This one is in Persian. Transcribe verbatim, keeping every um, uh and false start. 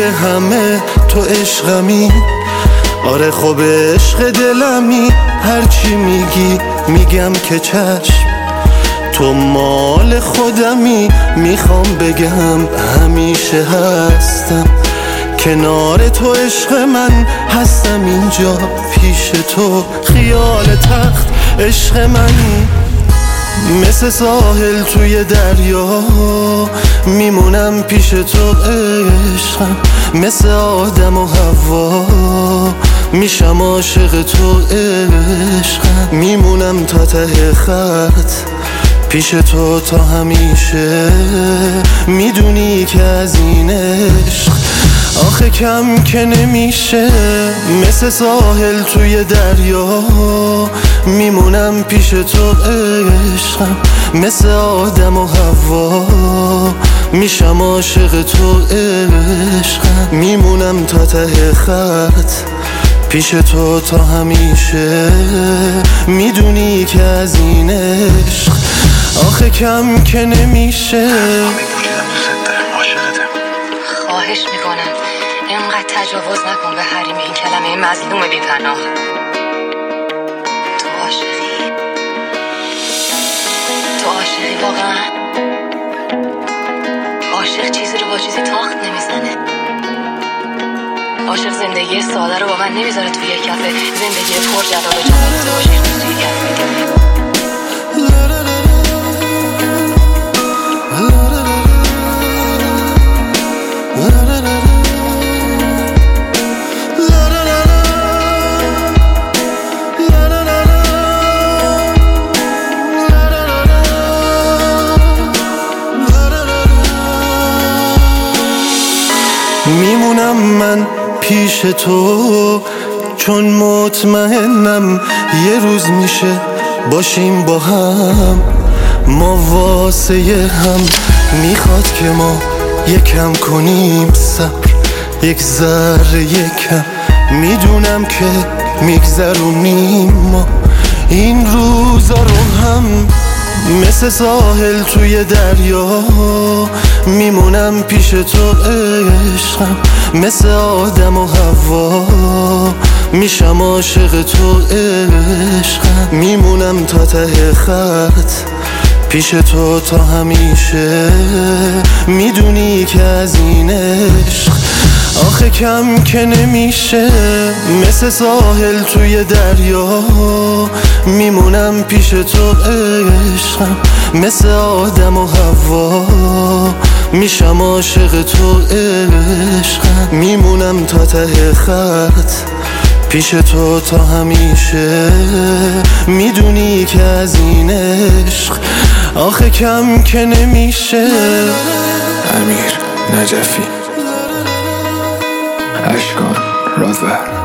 همه تو عشقمی. آره خب عشق دلمی، هرچی میگی میگم که چشم. تو مال خودمی، میخوام بگم همیشه هستم کنار تو. عشق من هستم اینجا پیش تو، خیال تخت عشق من. مثل ساحل توی دریا میمونم پیش تو عشقم. مثل آدم و حوا میشم عاشق تو عشقم. میمونم تا ته خط پیش تو تا همیشه. میدونی که از این عشق آخه کم که نمیشه. مثل ساحل توی دریا میمونم پیش تو عشقم. مثل آدم و حوا میشم عاشق تو عشقم. میمونم تا ته خط پیش تو تا همیشه. میدونی که از این عشق آخه کم که نمیشه. خواهش میکنم اینقدر تجاوز نکن به حریم این کلمه مظلوم بی پناه. تو عاشقی؟ تو عاشقی واقعا؟ عاشق چیزی رو با چیزی تاخت نمیزنه. عاشق زندگی ساده رو با من نمیذاره توی یک کفه. زندگی پر جواب جواب تو عاشق توی کفه. میمونم من پیش تو چون مطمئنم یه روز میشه باشیم با هم. ما واسه هم میخواد که ما یکم کنیم صبر، یک ذره یکم. میدونم که میگذرونیم ما این روزا رو هم. مثل ساحل توی دریا میمونم پیش تو عشقم. مثل آدم و حوا میشم عاشق تو عشقم. میمونم تا ته خط پیش تو تا همیشه. میدونی که از این عشق آخه کم که نمیشه. مثل ساحل توی دریا میمونم پیش تو عشقم. مثل آدم و حوا میشم عاشق تو عشقم. میمونم تا ته خط پیش تو تا همیشه. میدونی که از این عشق آخه کم که نمیشه. امیر نجفی، اشکان رازور.